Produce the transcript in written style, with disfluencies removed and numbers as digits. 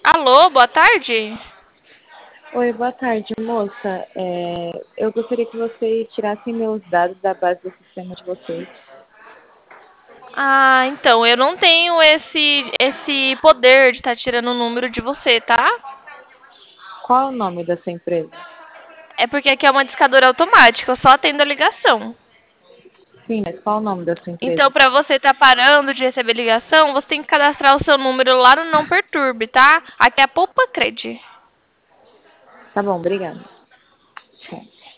Alô, boa tarde. Oi, boa tarde, moça. Eu gostaria que você tirasse meus dados da base do sistema de vocês. Ah, então, eu não tenho esse poder de estar tirando o número de você, tá? Qual é o nome da sua empresa? É porque aqui é uma discadora automática, eu só atendo a ligação. Sim, mas qual é o nome da sua Então, empresa? pra você estar parando de receber ligação, você tem que cadastrar o seu número lá no Não Perturbe, tá? Aqui é a Poupa Cred. Tá bom, obrigada. Tchau.